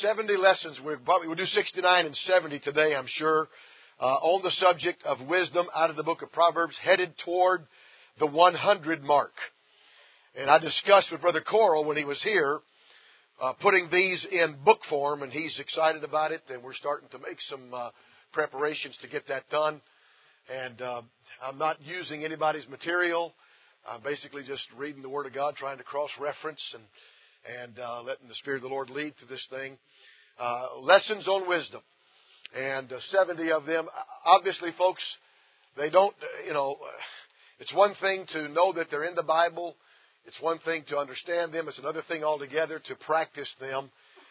70 lessons. We'll do 69 and 70 today, I'm sure, on the subject of wisdom out of the book of Proverbs, headed toward the 100 mark. And I discussed with Brother Coral when he was here, putting these in book form, and he's excited about it, and we're starting to make some preparations to get that done. And I'm not using anybody's material. I'm basically just reading the Word of God, trying to cross-reference and letting the Spirit of the Lord lead through this thing. Lessons on wisdom. And 70 of them. Obviously, folks, they don't, it's one thing to know that they're in the Bible. It's one thing to understand them. It's another thing altogether to practice them.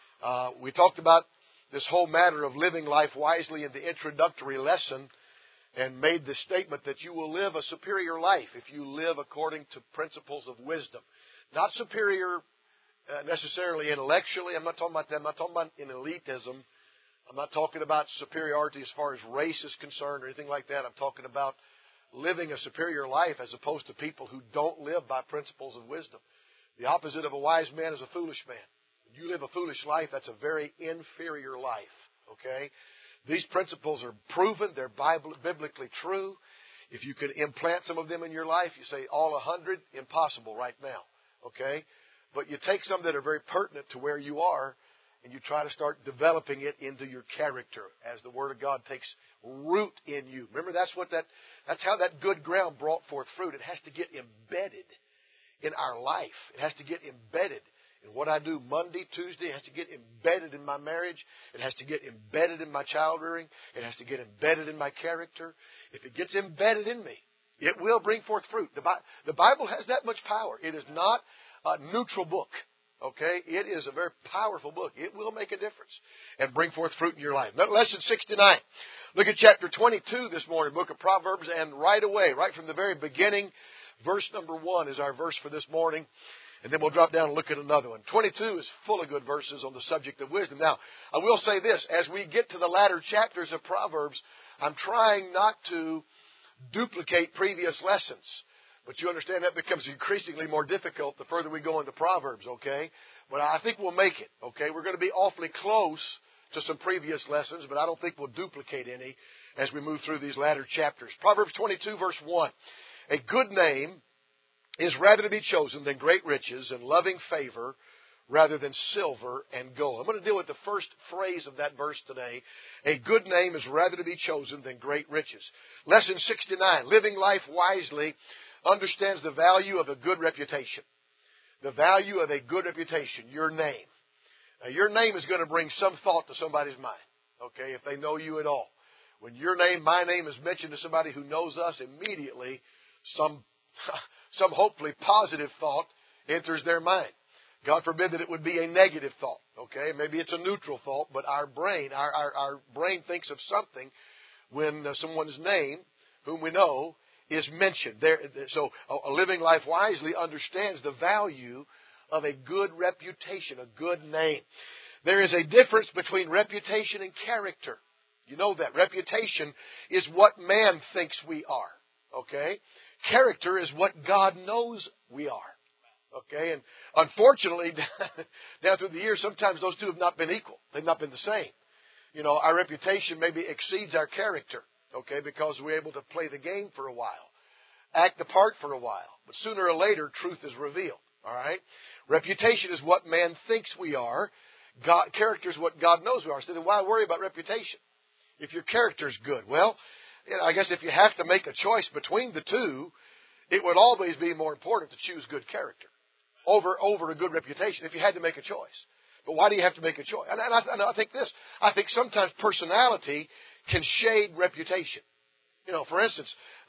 We talked about this whole matter of living life wisely in the introductory lesson and made the statement that you will live a superior life if you live according to principles of wisdom. Not superior necessarily intellectually. I'm not talking about that. I'm not talking about in elitism. I'm not talking about superiority as far as race is concerned or anything like that. I'm talking about living a superior life as opposed to people who don't live by principles of wisdom. The opposite of a wise man is a foolish man. When you live a foolish life, that's a very inferior life. Okay? These principles are proven. They're biblically true. If you could implant some of them in your life, you say all 100, impossible right now. Okay? But you take some that are very pertinent to where you are, and you try to start developing it into your character as the Word of God takes root in you. Remember, that's how that good ground brought forth fruit. It has to get embedded in our life. It has to get embedded in what I do Monday, Tuesday. It has to get embedded in my marriage. It has to get embedded in my child rearing. It has to get embedded in my character. If it gets embedded in me, it will bring forth fruit. The Bible has that much power. It is not a neutral book. Okay? It is a very powerful book. It will make a difference and bring forth fruit in your life. Lesson 69. Look at chapter 22 this morning, book of Proverbs, and right away, right from the very beginning, verse number 1 is our verse for this morning. And then we'll drop down and look at another one. 22 is full of good verses on the subject of wisdom. Now, I will say this. As we get to the latter chapters of Proverbs, I'm trying not to duplicate previous lessons. But you understand that becomes increasingly more difficult the further we go into Proverbs, okay? But I think we'll make it, okay? We're going to be awfully close to some previous lessons, but I don't think we'll duplicate any as we move through these latter chapters. Proverbs 22, verse 1. A good name is rather to be chosen than great riches, and loving favor rather than silver and gold. I'm going to deal with the first phrase of that verse today. A good name is rather to be chosen than great riches. Lesson 69. Living life wisely understands the value of a good reputation. The value of a good reputation, your name. Now, your name is going to bring some thought to somebody's mind, okay, if they know you at all. When your name, my name, is mentioned to somebody who knows us, immediately some hopefully positive thought enters their mind. God forbid that it would be a negative thought, okay? Maybe it's a neutral thought, but our brain thinks of something when someone's name, whom we know, is mentioned. So a living life wisely understands the value of a good reputation, a good name. There is a difference between reputation and character. You know that. Reputation is what man thinks we are. Okay? Character is what God knows we are. Okay? And unfortunately, down through the years, sometimes those two have not been equal. They've not been the same. Our reputation maybe exceeds our character. Okay, because we're able to play the game for a while, act the part for a while. But sooner or later, truth is revealed. All right? Reputation is what man thinks we are. Character is what God knows we are. So then why worry about reputation if your character is good? Well, I guess if you have to make a choice between the two, it would always be more important to choose good character over a good reputation if you had to make a choice. But why do you have to make a choice? And I think this. I think sometimes personality can shade reputation. For instance,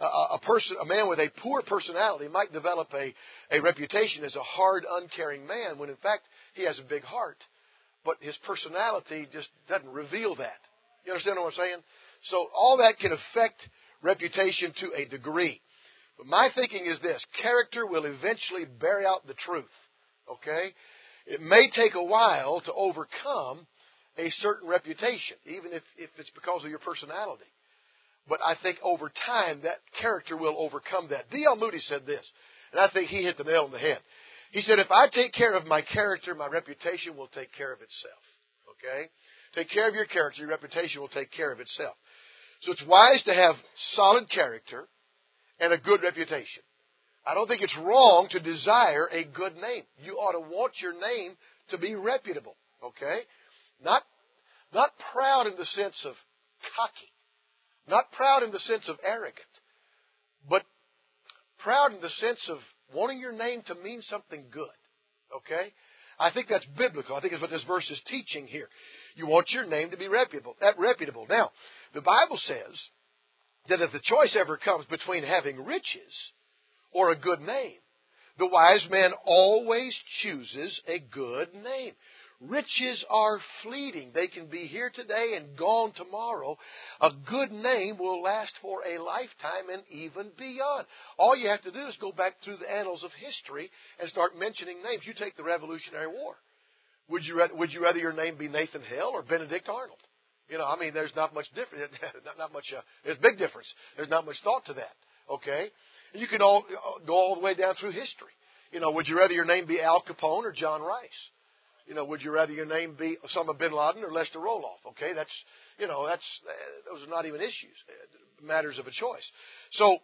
a man with a poor personality might develop a reputation as a hard, uncaring man when in fact he has a big heart. But his personality just doesn't reveal that. You understand what I'm saying? So all that can affect reputation to a degree. But my thinking is this. Character will eventually bear out the truth. Okay? It may take a while to overcome a certain reputation, even if it's because of your personality. But I think over time, that character will overcome that. D.L. Moody said this, and I think he hit the nail on the head. He said, if I take care of my character, my reputation will take care of itself. Okay? Take care of your character. Your reputation will take care of itself. So it's wise to have solid character and a good reputation. I don't think it's wrong to desire a good name. You ought to want your name to be reputable. Okay? Not proud in the sense of cocky. Not proud in the sense of arrogant. But proud in the sense of wanting your name to mean something good. Okay? I think that's biblical. I think that's what this verse is teaching here. You want your name to be reputable. Now, the Bible says that if the choice ever comes between having riches or a good name, the wise man always chooses a good name. Riches are fleeting. They can be here today and gone tomorrow. A good name will last for a lifetime and even beyond. All you have to do is go back through the annals of history and start mentioning names. You take the Revolutionary War. Would you rather your name be Nathan Hale or Benedict Arnold? You know, I mean, there's not much difference. Not much. There's a big difference. There's not much thought to that. Okay, and you can all go all the way down through history. You know, would you rather your name be Al Capone or John Rice? You know, would you rather your name be Osama bin Laden or Lester Roloff? Okay, those are not even issues, matters of a choice. So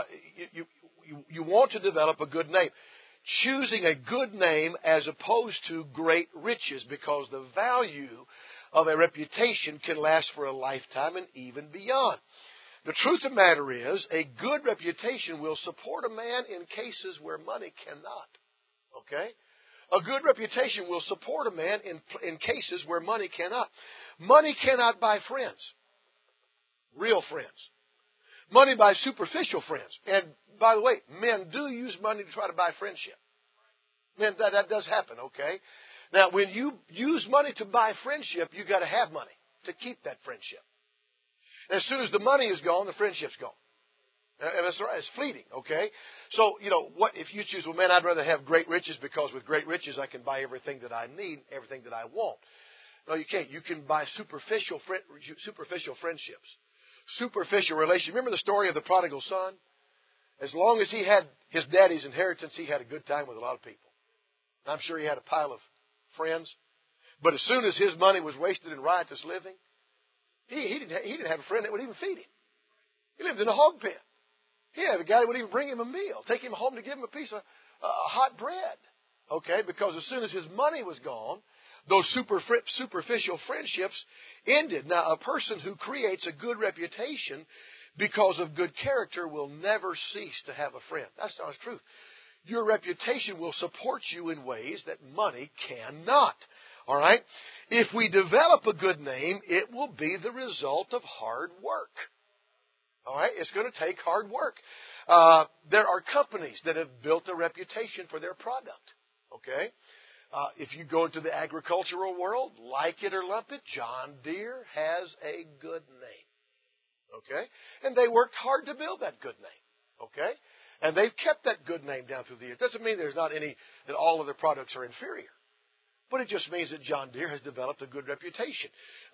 you want to develop a good name, choosing a good name as opposed to great riches, because the value of a reputation can last for a lifetime and even beyond. The truth of the matter is, a good reputation will support a man in cases where money cannot. Okay? A good reputation will support a man in cases where money cannot. Money cannot buy friends. Real friends. Money buys superficial friends. And by the way, men do use money to try to buy friendship. Men, that does happen, okay? Now, when you use money to buy friendship, you've got to have money to keep that friendship. And as soon as the money is gone, the friendship's gone. And that's right, it's fleeting, okay? So, you know, what if you choose, well, man, I'd rather have great riches because with great riches I can buy everything that I need, everything that I want. No, you can't. You can buy superficial friendships, superficial relations. Remember the story of the prodigal son? As long as he had his daddy's inheritance, he had a good time with a lot of people. I'm sure he had a pile of friends. But as soon as his money was wasted in riotous living, he didn't have a friend that would even feed him. He lived in a hog pen. He had a guy that would even bring him a meal, take him home to give him a piece of hot bread. Okay, because as soon as his money was gone, those superficial friendships ended. Now, a person who creates a good reputation because of good character will never cease to have a friend. That's not the truth. Your reputation will support you in ways that money cannot. All right? If we develop a good name, it will be the result of hard work. All right? It's going to take hard work. There are companies that have built a reputation for their product. Okay? If you go into the agricultural world, like it or lump it, John Deere has a good name. Okay? And they worked hard to build that good name. Okay? And they've kept that good name down through the years. Doesn't mean there's not any, that all of their products are inferior. But it just means that John Deere has developed a good reputation.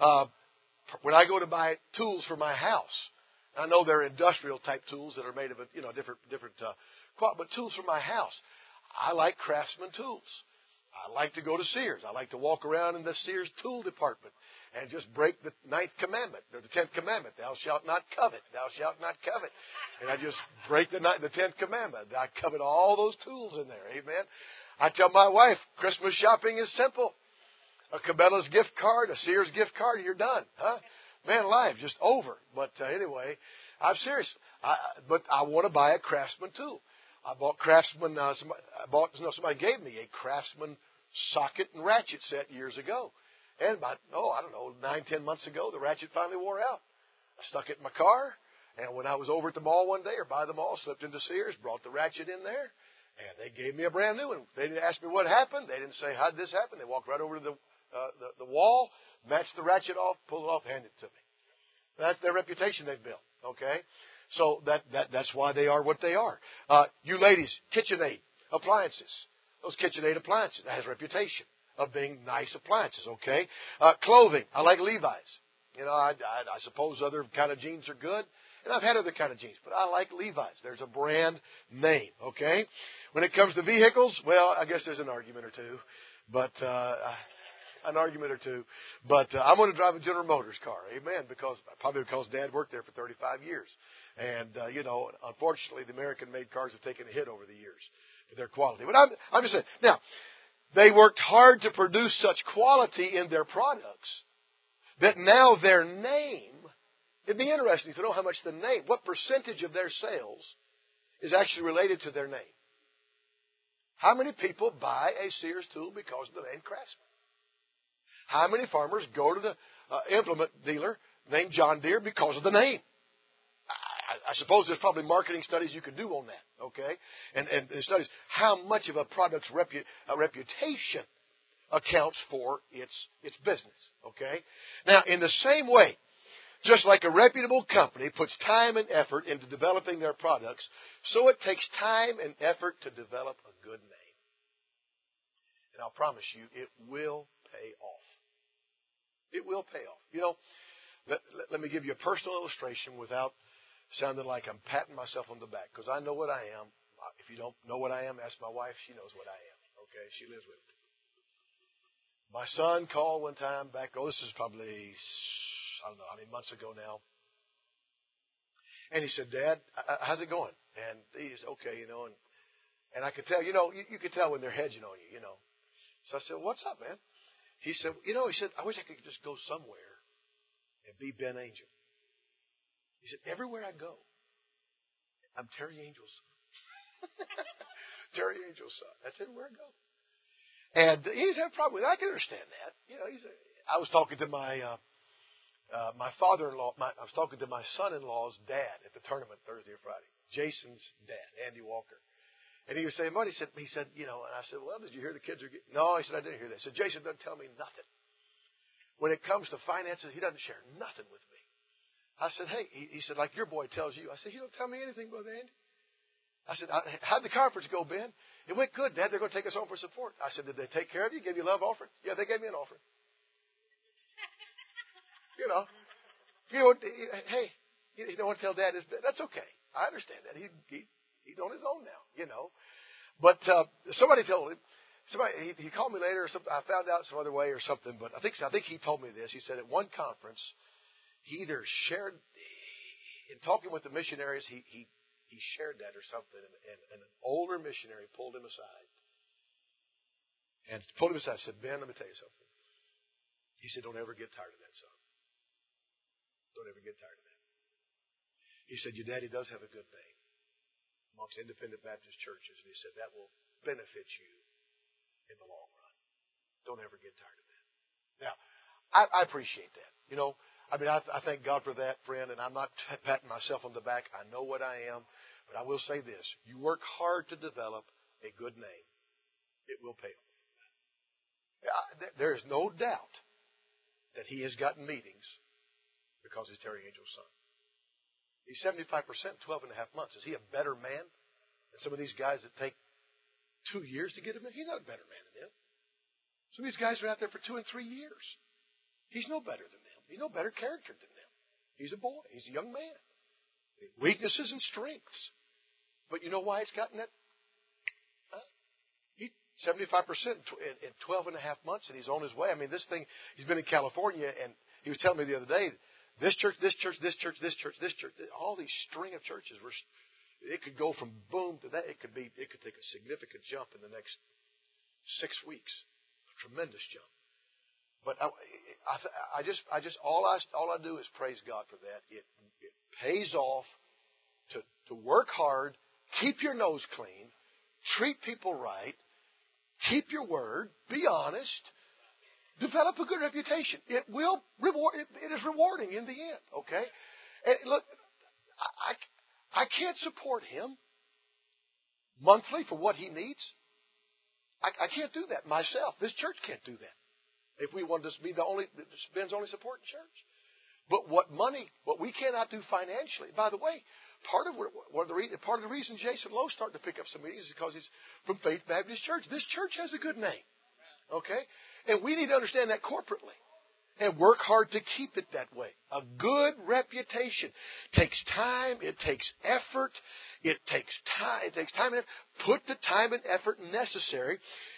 When I go to buy tools for my house, I know they're industrial type tools that are made of different but tools for my house. I like Craftsman tools. I like to go to Sears. I like to walk around in the Sears tool department and just break the 9th commandment, or the 10th commandment. Thou shalt not covet. Thou shalt not covet. And I just break the 10th commandment. I covet all those tools in there. Amen. I tell my wife, Christmas shopping is simple. A Cabela's gift card, a Sears gift card, you're done. Huh? Man, life just over. But anyway, I'm serious. But I want to buy a Craftsman tool. I bought Craftsman. Somebody gave me a Craftsman socket and ratchet set years ago. And about 9-10 months ago, the ratchet finally wore out. I stuck it in my car, and when I was over at the mall one day, or by the mall, slipped into Sears, brought the ratchet in there, and they gave me a brand new one. They didn't ask me what happened. They didn't say, how did this happen? They walked right over to the wall, matched the ratchet off, pulled it off, handed it to me. That's their reputation they've built. Okay? So that's why they are what they are. You ladies, KitchenAid appliances. Those KitchenAid appliances, that has a reputation of being nice appliances, okay? Clothing, I like Levi's. You know, I suppose other kind of jeans are good. And I've had other kind of jeans, but I like Levi's. There's a brand name, okay? When it comes to vehicles, well, I guess there's an argument or two. But an argument or two. But I'm going to drive a General Motors car. Amen. Probably because Dad worked there for 35 years. And, unfortunately, the American-made cars have taken a hit over the years for their quality. But I'm just saying. Now, they worked hard to produce such quality in their products that now their name, it'd be interesting to know how much what percentage of their sales is actually related to their name. How many people buy a Sears tool because of the name Craftsman? How many farmers go to the implement dealer named John Deere because of the name? I suppose there's probably marketing studies you could do on that, okay? And studies how much of a product's reputation accounts for its business, okay? Now, in the same way, just like a reputable company puts time and effort into developing their products, so it takes time and effort to develop a good name. And I'll promise you, it will pay off. It will pay off. Let me give you a personal illustration without sounding like I'm patting myself on the back, because I know what I am. If you don't know what I am, ask my wife. She knows what I am. Okay? She lives with me. My son called one time back, this is probably, I don't know how many months ago now. And he said, Dad, how's it going? And he said, okay, and I could tell, you could tell when they're hedging on you, So I said, what's up, man? He said, I wish I could just go somewhere and be Ben Angel. He said, everywhere I go, I'm Terry Angel's son. Terry Angel's son. That's everywhere I go. And he's had a problem with it. I can understand that. I was talking to my father-in-law. I was talking to my son-in-law's dad at the tournament Thursday or Friday. Jason's dad, Andy Walker. And he was saying, what? He said, and I said, well, did you hear the kids are getting... No, he said, I didn't hear that. He said, Jason doesn't tell me nothing. When it comes to finances, he doesn't share nothing with me. I said, hey, he said, like your boy tells you. I said, he don't tell me anything, Brother Andy. I said, how'd the conference go, Ben? It went good, Dad. They're going to take us home for support. I said, did they take care of you? Give you a love offering? Yeah, they gave me an offering. Hey, you don't want to tell Dad this. That's okay. I understand that. He's on his own now, But somebody told him. He called me later or something. I found out some other way or something. But I think he told me this. He said at one conference, he either shared, in talking with the missionaries, he shared that or something, and an older missionary pulled him aside. And said, Ben, let me tell you something. He said, don't ever get tired of that, son. Don't ever get tired of that. He said, your daddy does have a good name amongst independent Baptist churches, and he said, that will benefit you in the long run. Don't ever get tired of that. Now, I appreciate that. I thank God for that, friend, and I'm not patting myself on the back. I know what I am, but I will say this. You work hard to develop a good name. It will pay off. There is no doubt that he has gotten meetings because he's Terry Angel's son. He's 75%, 12 and a half months. Is he a better man than some of these guys that take 2 years to get him in? He's not a better man than them. Some of these guys are out there for 2 and 3 years. He's no better than them. He's no better character than them. He's a boy. He's a young man. Weaknesses and strengths. But you know why he's gotten that? He's 75% in 12 and a half months, and he's on his way. This thing, he's been in California, and he was telling me the other day, this church, this church, this church, this church, this church, all these string of churches were, it could go from boom to that. It could take a significant jump in the next 6 weeks. A tremendous jump. But all I do is praise God for that. It pays off to work hard, keep your nose clean, treat people right, keep your word, be honest, develop a good reputation. It will reward. It is rewarding in the end. Okay, and look, I can't support him monthly for what he needs. I can't do that myself. This church can't do that. If we want to be Ben's only supporting church. But what we cannot do financially. By the way, part of the reason Jason Lowe's starting to pick up some meetings is because he's from Faith Baptist Church. This church has a good name. Okay? And we need to understand that corporately. And work hard to keep it that way. A good reputation takes time. It takes effort. It takes time. It takes time and effort. Put the time and effort necessary.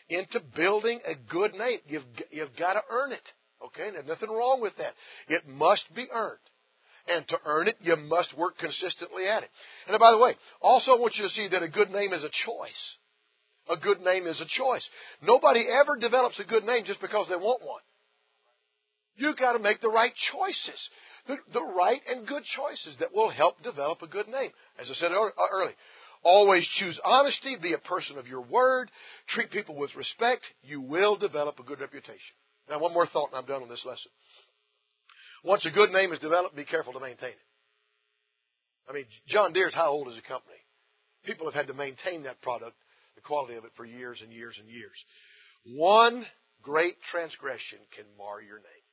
into building a good name. You've got to earn it. Okay? There's nothing wrong with that. It must be earned. And to earn it, you must work consistently at it. And by the way, also I want you to see that a good name is a choice. A good name is a choice. Nobody ever develops a good name just because they want one. You've got to make the right choices. The right and good choices that will help develop a good name. As I said earlier, always choose honesty, be a person of your word, treat people with respect. You will develop a good reputation. Now, one more thought and I'm done on this lesson. Once a good name is developed, be careful to maintain it. I mean, John Deere's how old is a company? People have had to maintain that product, the quality of it, for years and years and years. One great transgression can mar your name.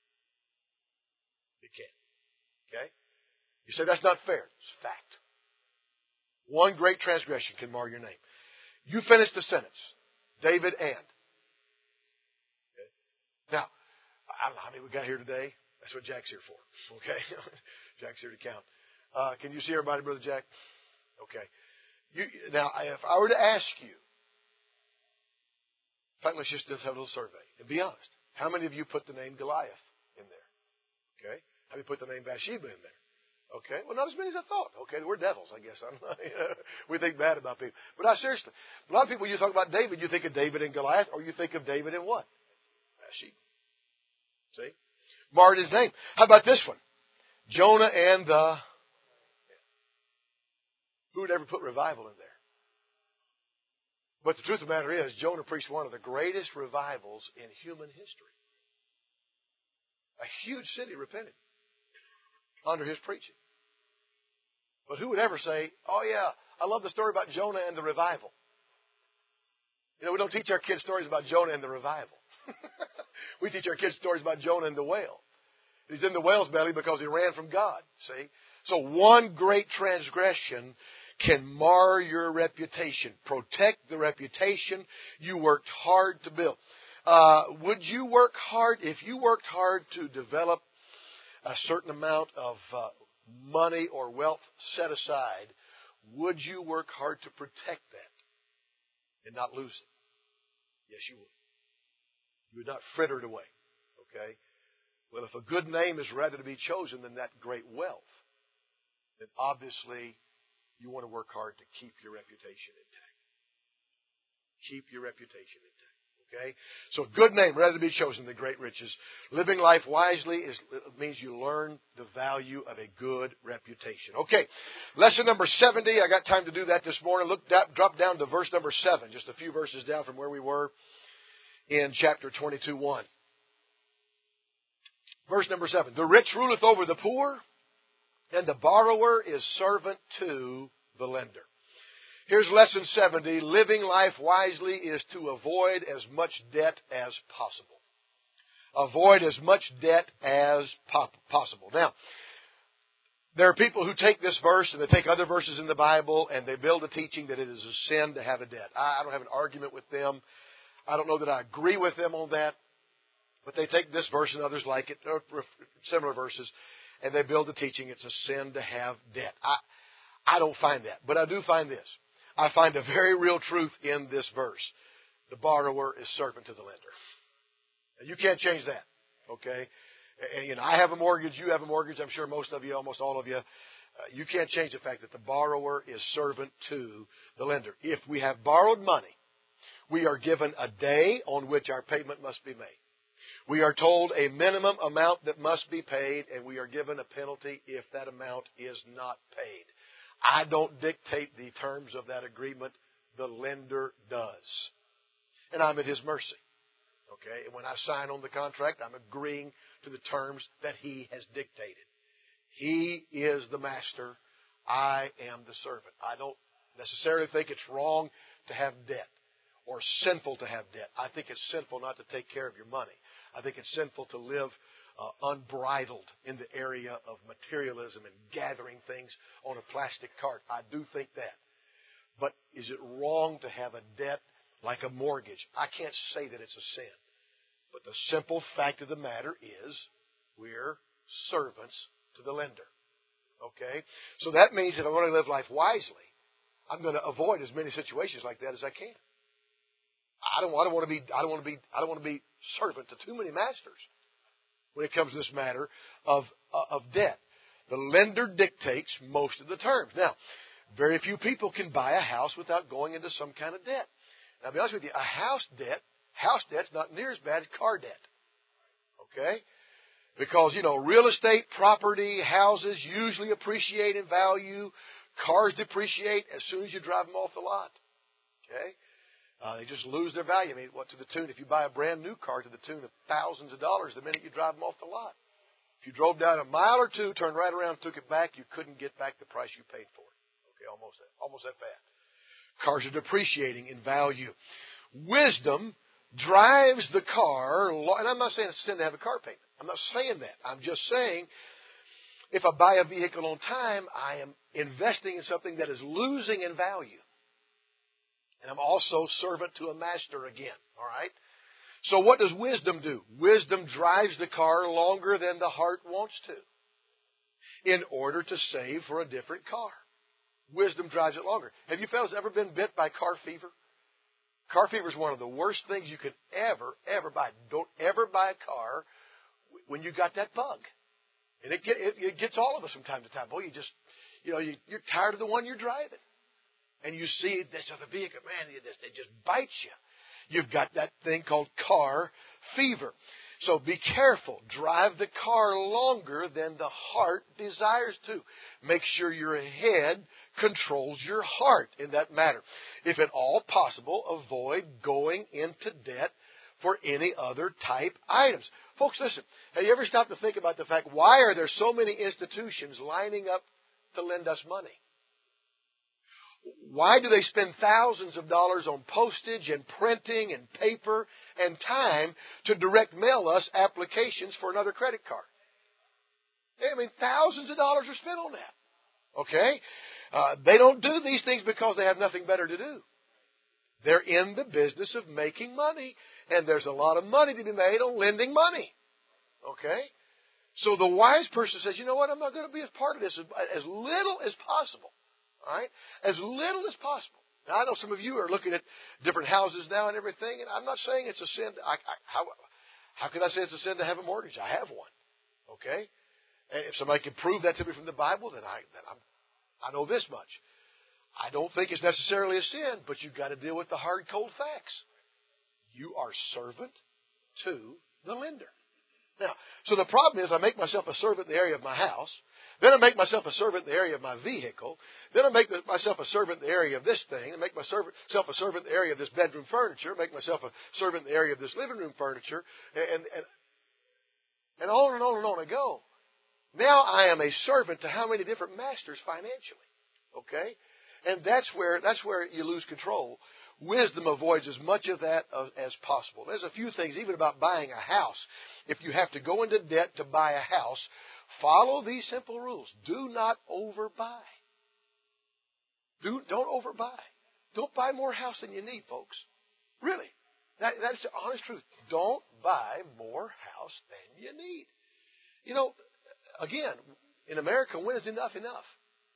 It can. Okay? You say, that's not fair. It's fact. One great transgression can mar your name. You finish the sentence. David and. Okay? Now, I don't know how many we got here today. That's what Jack's here for. Okay? Jack's here to count. Can you see everybody, Brother Jack? Okay. Now, if I were to ask you, in fact, let's just have a little survey and be honest. How many of you put the name Goliath in there? Okay. How many put the name Bathsheba in there? Okay. Well, not as many as I thought. Okay. We're devils, I guess. We think bad about people. But seriously, a lot of people, you talk about David, you think of David and Goliath, or you think of David and what? Bathsheba. See? Marred his name. How about this one? Jonah and the... Who would ever put revival in there? But the truth of the matter is, Jonah preached one of the greatest revivals in human history. A huge city repented under his preaching. But who would ever say, oh yeah, I love the story about Jonah and the revival. You know, we don't teach our kids stories about Jonah and the revival. We teach our kids stories about Jonah and the whale. He's in the whale's belly because he ran from God. See? So one great transgression can mar your reputation. Protect the reputation you worked hard to build. Would you work hard, if you worked hard to develop a certain amount of money or wealth set aside, would you work hard to protect that and not lose it? Yes, you would. You would not fritter it away. Okay? Well, if a good name is rather to be chosen than that great wealth, then obviously you want to work hard to keep your reputation intact. Keep your reputation intact. Okay? So a good name rather to be chosen than great riches. Living life wisely means you learn the value of a good reputation. Okay. Lesson number 70. I got time to do that this morning. Drop down to verse number 7, just a few verses down from where we were in chapter 22:1. Verse number 7. The rich ruleth over the poor, and the borrower is servant to the lender. Here's lesson 70. Living life wisely is to avoid as much debt as possible. Avoid as much debt as possible. Now, there are people who take this verse and they take other verses in the Bible and they build a teaching that it is a sin to have a debt. I don't have an argument with them. I don't know that I agree with them on that. But they take this verse and others like it, or similar verses, and they build a teaching it's a sin to have debt. I don't find that. But I do find this. I find a very real truth in this verse. The borrower is servant to the lender. And you can't change that. Okay? And, I have a mortgage. You have a mortgage. I'm sure most of you, almost all of you. You can't change the fact that the borrower is servant to the lender. If we have borrowed money, we are given a day on which our payment must be made. We are told a minimum amount that must be paid, and we are given a penalty if that amount is not paid. I don't dictate the terms of that agreement. The lender does. And I'm at his mercy. Okay? And when I sign on the contract, I'm agreeing to the terms that he has dictated. He is the master. I am the servant. I don't necessarily think it's wrong to have debt or sinful to have debt. I think it's sinful not to take care of your money. I think it's sinful to live unbridled in the area of materialism and gathering things on a plastic cart. I do think that. But is it wrong to have a debt like a mortgage? I can't say that it's a sin. But the simple fact of the matter is we're servants to the lender. Okay? So that means if I want to live life wisely, I'm going to avoid as many situations like that as I can. I don't want to be servant to too many masters when it comes to this matter of debt. The lender dictates most of the terms. Now, very few people can buy a house without going into some kind of debt. Now, I'll be honest with you, a house debt's not near as bad as car debt. Okay? Because, real estate, property, houses usually appreciate in value. Cars depreciate as soon as you drive them off the lot. Okay? They just lose their value. I mean, to the tune, if you buy a brand new car to the tune of thousands of dollars the minute you drive them off the lot. If you drove down a mile or two, turned right around, took it back, you couldn't get back the price you paid for it. Okay, almost that bad. Cars are depreciating in value. Wisdom drives the car, and I'm not saying it's a sin to have a car payment. I'm not saying that. I'm just saying if I buy a vehicle on time, I am investing in something that is losing in value. And I'm also servant to a master again. All right? So what does wisdom do? Wisdom drives the car longer than the heart wants to in order to save for a different car. Wisdom drives it longer. Have you fellas ever been bit by car fever? Car fever is one of the worst things you could ever buy. Don't ever buy a car when you got that bug. And it gets all of us from time to time. Boy, you're tired of the one you're driving. And you see this other vehicle, man, they just bite you. You've got that thing called car fever. So be careful. Drive the car longer than the heart desires to. Make sure your head controls your heart in that matter. If at all possible, avoid going into debt for any other type items. Folks, listen. Have you ever stopped to think about the fact, why are there so many institutions lining up to lend us money? Why do they spend thousands of dollars on postage and printing and paper and time to direct mail us applications for another credit card? I mean, thousands of dollars are spent on that. Okay? They don't do these things because they have nothing better to do. They're in the business of making money, and there's a lot of money to be made on lending money. Okay? So the wise person says, you know what, I'm not going to be a part of this as little as possible. All right? As little as possible. Now, I know some of you are looking at different houses now and everything, and I'm not saying it's a sin. How can I say it's a sin to have a mortgage? I have one. Okay? And if somebody can prove that to me from the Bible, then I know this much. I don't think it's necessarily a sin, but you've got to deal with the hard, cold facts. You are servant to the lender. Now, so the problem is I make myself a servant in the area of my house. Then I make myself a servant in the area of my vehicle. Then I make myself a servant in the area of this thing. I make myself a servant in the area of this bedroom furniture. I make myself a servant in the area of this living room furniture. And on and on and on I go. Now I am a servant to how many different masters financially? Okay? And that's where you lose control. Wisdom avoids as much of that as possible. There's a few things, even about buying a house. If you have to go into debt to buy a house, follow these simple rules. Do not overbuy. Don't overbuy. Don't buy more house than you need, folks. Really. That's the honest truth. Don't buy more house than you need. Again, in America, when is enough enough?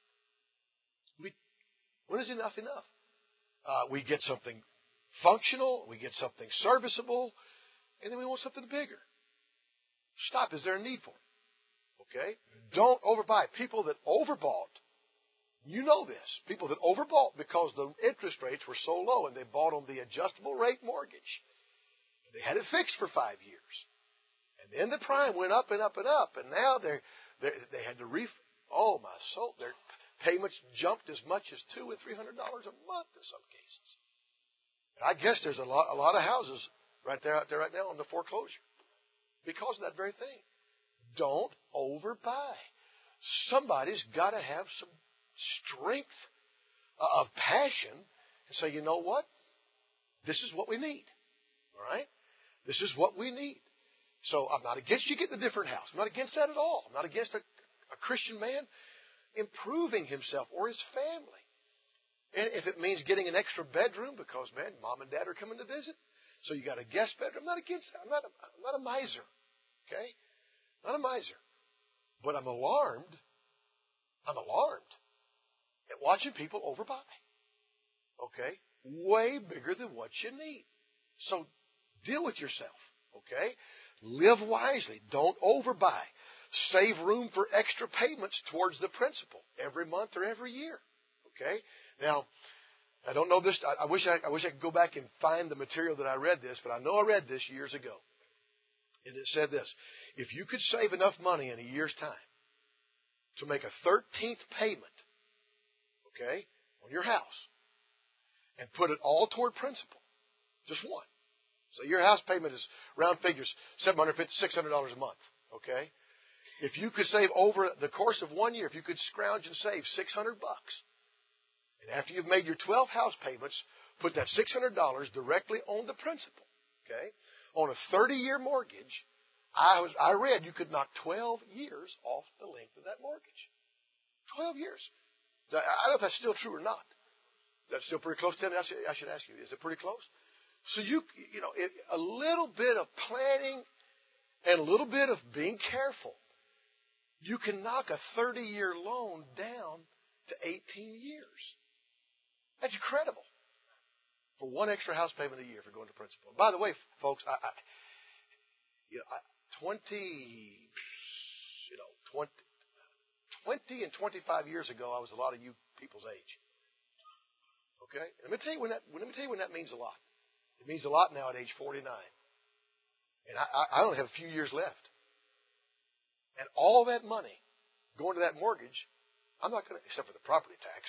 When is enough enough? We get something functional, we get something serviceable, and then we want something bigger. Stop. Is there a need for it? Okay? Don't overbuy. People that overbought, you know this. People that overbought because the interest rates were so low and they bought on the adjustable rate mortgage. They had it fixed for 5 years. And then the prime went up and up and up. And now they had to oh my soul, their payments jumped as much as $200 and $300 a month in some cases. And I guess there's a lot of houses out there right now on the foreclosure because of that very thing. Don't overbuy. Somebody's got to have some strength of passion and say, you know what? This is what we need. All right? This is what we need. So I'm not against you getting a different house. I'm not against that at all. I'm not against a Christian man improving himself or his family. And if it means getting an extra bedroom because, man, mom and dad are coming to visit, so you got a guest bedroom, I'm not against that. I'm not a miser. Okay? Not a miser. But I'm alarmed. I'm alarmed at watching people overbuy. Okay? Way bigger than what you need. So deal with yourself, okay? Live wisely. Don't overbuy. Save room for extra payments towards the principal every month or every year, okay? Now, I don't know this. I wish I could go back and find the material that I read this, but I know I read this years ago. And it said this: if you could save enough money in a year's time to make a 13th payment, okay, on your house, and put it all toward principal, just one. So your house payment is, round figures, $750, $600 a month, okay? If you could save over the course of 1 year, if you could scrounge and save $600, and after you've made your 12 house payments, put that $600 directly on the principal, okay? On a 30-year mortgage, I read you could knock 12 years off the length of that mortgage. 12 years. I don't know if that's still true or not. That's still pretty close. Tell me, I should ask you, is it pretty close? So a little bit of planning and a little bit of being careful, you can knock a 30-year loan down to 18 years. That's incredible. For one extra house payment a year for going to principal. By the way, folks, 20 and 25 years ago, I was a lot of you people's age. Okay? Let me tell you when that means a lot. It means a lot now at age 49. And I only have a few years left. And all that money going to that mortgage, I'm not going to, except for the property tax.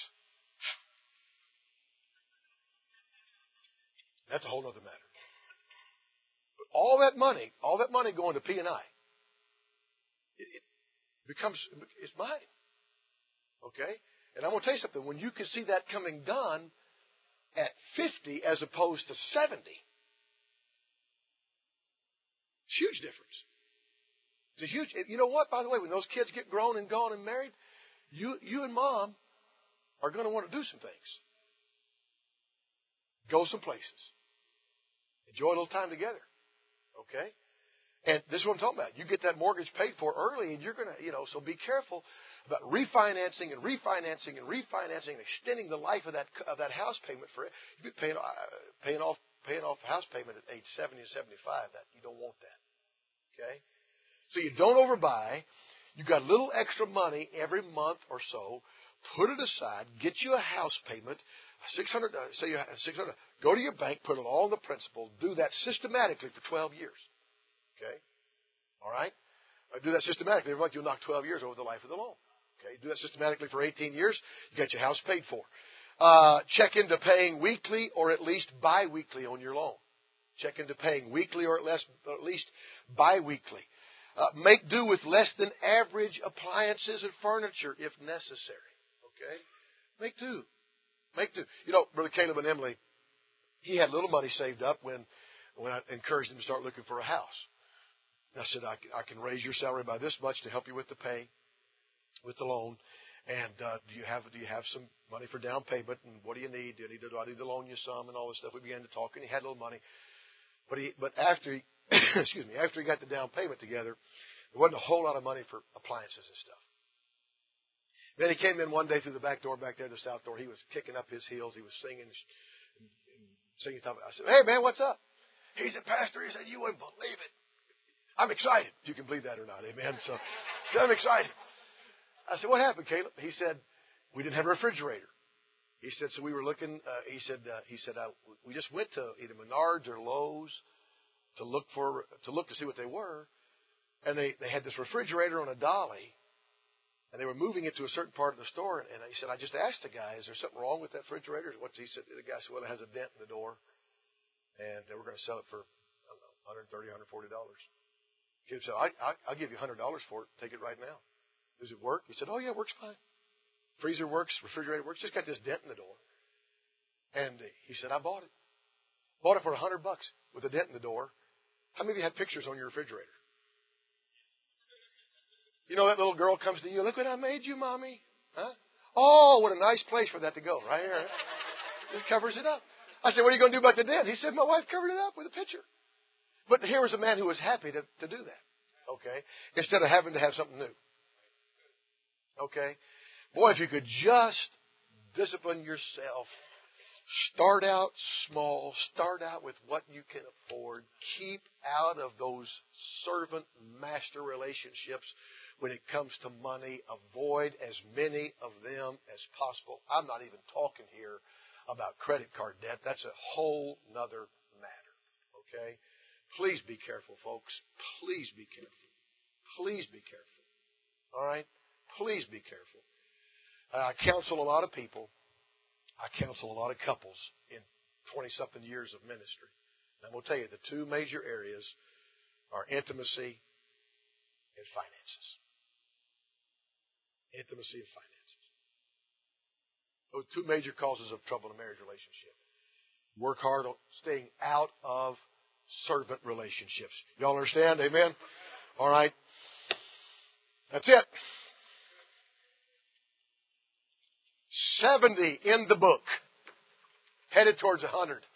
That's a whole other matter. But all that money going to P&I, it's mine. Okay? And I'm going to tell you something. When you can see that coming done at 50 as opposed to 70, it's a huge difference. It's a huge, you know what, by the way, when those kids get grown and gone and married, you and mom are going to want to do some things. Go some places. Enjoy a little time together. Okay? And this is what I'm talking about. You get that mortgage paid for early, and you're going to, so be careful about refinancing and extending the life of that house payment for it. You'll be paying off house payment at age 70 and 75. That you don't want that. Okay? So you don't overbuy. You've got a little extra money every month or so. Put it aside. Get you a house payment. $600. Say you have $600. Go to your bank. Put it all in the principal. Do that systematically for 12 years. Okay? All right? Do that systematically. Every month you'll knock 12 years over the life of the loan. Okay? Do that systematically for 18 years. You got your house paid for. Check into paying weekly or at least bi-weekly on your loan. Check into paying weekly or at least bi-weekly. Make do with less than average appliances and furniture if necessary. Okay? Make do. Make do. Brother Caleb and Emily, he had a little money saved up when I encouraged him to start looking for a house. And I said, I can raise your salary by this much to help you with the with the loan. And do you have some money for down payment? And what do you need? Do I need to loan you some and all this stuff? We began to talk, and he had a little money. But after he after he got the down payment together, there wasn't a whole lot of money for appliances and stuff. Then he came in one day through the back door back there, the south door. He was kicking up his heels. He was singing. I said, "Hey, man, what's up?" He said, "Pastor," he said, "you wouldn't believe it. I'm excited." You can believe that or not, amen? So I'm excited. I said, "What happened, Caleb?" He said, "We didn't have a refrigerator." He said, "So we were looking." He said, "We just went to either Menards or Lowe's to look to see what they were, and they had this refrigerator on a dolly, and they were moving it to a certain part of the store." And he said, "I just asked the guy, is there something wrong with that refrigerator?" He said, the guy said, "Well, it has a dent in the door, and they were going to sell it for $130, $140. He said, "I'll give you $100 for it. Take it right now. Does it work?" He said, "Oh yeah, it works fine. Freezer works, refrigerator works. Just got this dent in the door." And he said, "I bought it. Bought it for $100 with a dent in the door." How many of you have pictures on your refrigerator? That little girl comes to you. "Look what I made you, Mommy." Huh? Oh, what a nice place for that to go, right here. Just covers it up. I said, "What are you going to do about the dent?" He said, "My wife covered it up with a picture." But here was a man who was happy to do that. Okay? Instead of having to have something new. Okay? Boy, if you could just discipline yourself Start out small. Start out with what you can afford. Keep out of those servant-master relationships when it comes to money. Avoid as many of them as possible. I'm not even talking here about credit card debt. That's a whole nother matter. Okay? Please be careful, folks. Please be careful. Please be careful. All right? Please be careful. I counsel a lot of people. I counsel a lot of couples in 20-something years of ministry. And I'm going to tell you, the two major areas are intimacy and finances. Intimacy and finances. Those two major causes of trouble in a marriage relationship. Work hard on staying out of servant relationships. Y'all understand? Amen? All right. That's it. 70 in the book. Headed towards 100.